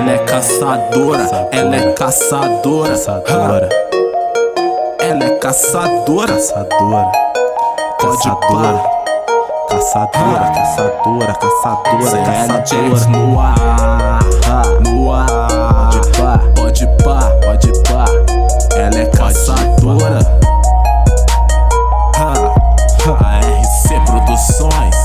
Ela é caçadora, ela é caçadora, Caçadora, ela é caçadora, caçadora, pode caçadora, pá. caçadora, caçadora, caçadora, CL caçadora. no ar, no ar. Pode pá, Pode pá, ela é caçadora. A RC Produções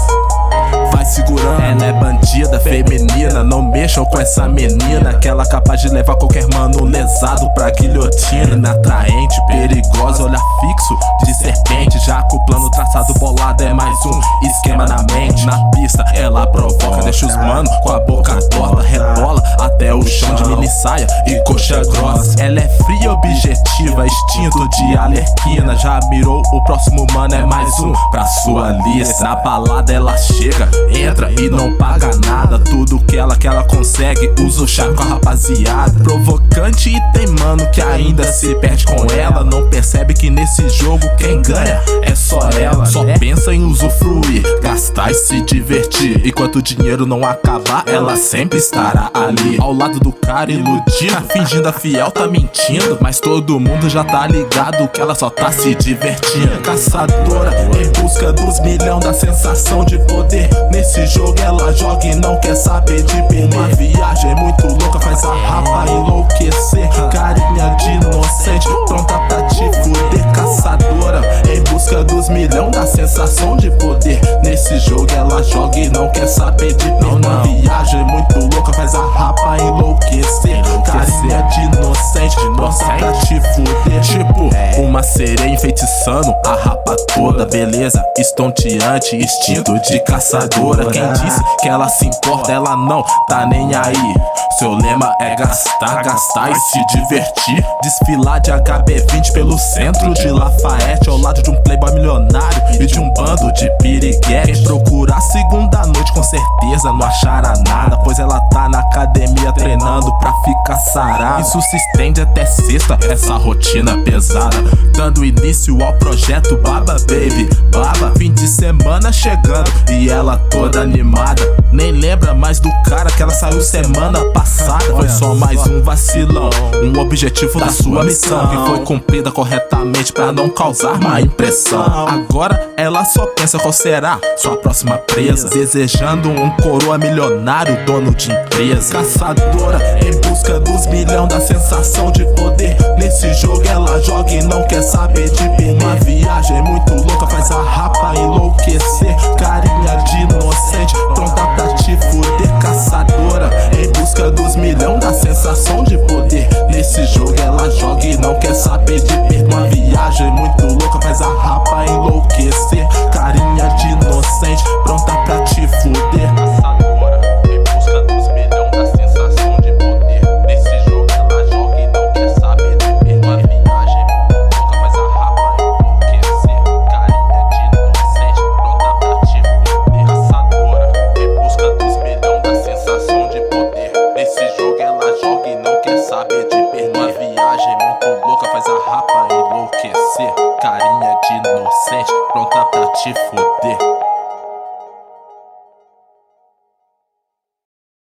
vai segurando. Ela é bandida feminina, não mexam com essa menina, que ela é capaz de levar qualquer mano lesado pra guilhotina. Atraente, perigosa, olhar fixo de serpente, já com o plano traçado bolado é mais um esquema na mente. Na pista ela provoca, deixa os mano com a boca torta, rebola até o chão de mini saia e coxa grossa. Ela é fria, objetiva, instinto de alerquina, já mirou o próximo mano, é mais um pra sua lista. Na balada ela chega, entra e não paga nada, tudo que ela consegue, usa o chá com a rapaziada. Provocante e tem mano que ainda se perde com ela, não percebe que nesse jogo quem ganha é só ela. Só pensa em usufruir, gastar e se divertir, enquanto o dinheiro não acabar, ela sempre estará ali ao lado do cara iludindo, fingindo a fiel, tá mentindo, mas todo mundo já tá ligado que ela só tá se divertindo. Caçadora em busca dos milhão, da sensação de poder. Nesse jogo ela joga e não quer saber de perder. Uma viagem muito louca faz a rapa enlouquecer, carinha de inocente, pronta pra te fuder. Caçadora em busca dos milhão, da sensação de poder. Nesse jogo ela joga e não quer saber de perder. Uma viagem muito louca faz a rapa enlouquecer, carinha de inocente, pronta pra te fuder. Tipo uma sereia enfeitiçando a rapa toda, beleza estonteante, instinto de caçadora. Quem disse que ela se importa, ela não tá nem aí. Seu lema é gastar, gastar e se divertir. Desfilar de HB20 pelo centro de Lafayette, ao lado de um playboy milionário e de um bando de piriguete. Quem procurar segunda noite com certeza não achará nada, pois ela tá na academia treinando pra ficar sarada. Isso se estende até sexta, essa rotina pesada, dando início ao projeto Baba Baby Baba. Fim de semana chegando e ela toda animada, nem lembra mais do cara que ela saiu semana passada. Foi só mais um vacilão, um objetivo da sua missão que foi cumprida corretamente pra não causar má impressão. Agora ela só pensa qual será sua próxima presa, desejando um coroa milionário, dono de empresa. Caçadora em busca dos milhão, da sensação de poder. Nesse jogo ela joga e não quer saber de perder. Uma viagem muito